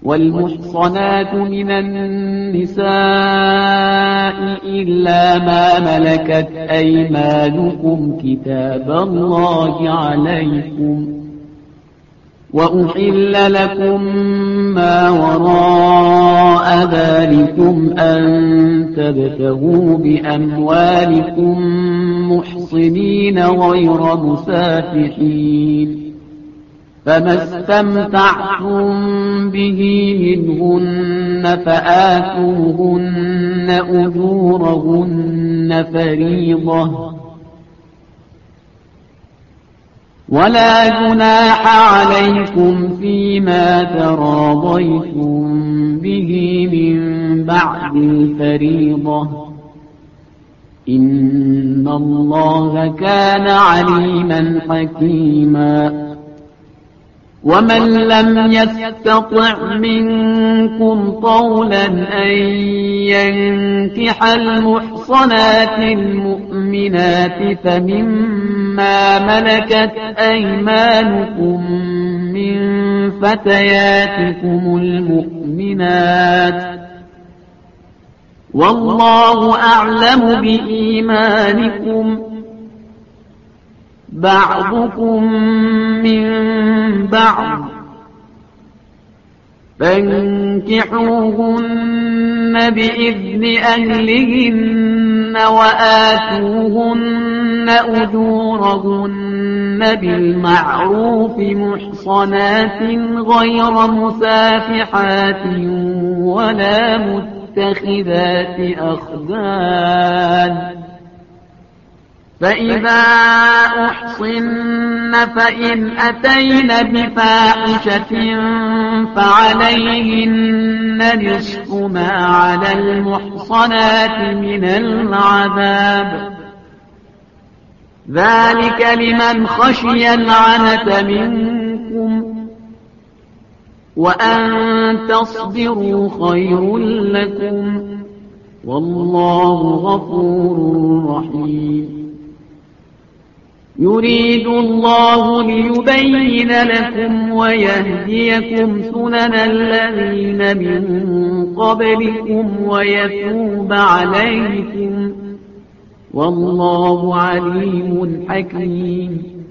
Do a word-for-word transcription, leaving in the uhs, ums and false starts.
والمحصنات من النساء إلا ما ملكت أيمانكم كتاب الله عليكم، وأحل لكم ما وراء ذلكم أن تبتغوا بأموالكم محصنين غير مسافحين، فما استمتعتم به منهن فآتوهن أجورهن فريضة، ولا جناح عليكم فيما تراضيتم به من بعد الفريضة، إن الله كان عليما حكيما. ومن لم يستطع منكم طولا أن ينكح المحصنات المؤمنات فمما ملكت أيمانكم من فتياتكم المؤمنات، والله أعلم بإيمانكم، بعضكم من بعض، فانكحوهن بإذن أهلهن وآتوهن أجورهن بالمعروف محصنات غير مسافحات ولا متخذات أخدان، فإذا أحصن فإن أتين بفاحشة فعليهن نصف ما على المحصنات من العذاب، ذلك لمن خشي العنة منكم، وأن تصبروا خير لكم، والله غفور رحيم. يريد الله ليبين لكم ويهديكم سنن الذين من قبلكم ويتوب عليكم، والله عليم حكيم.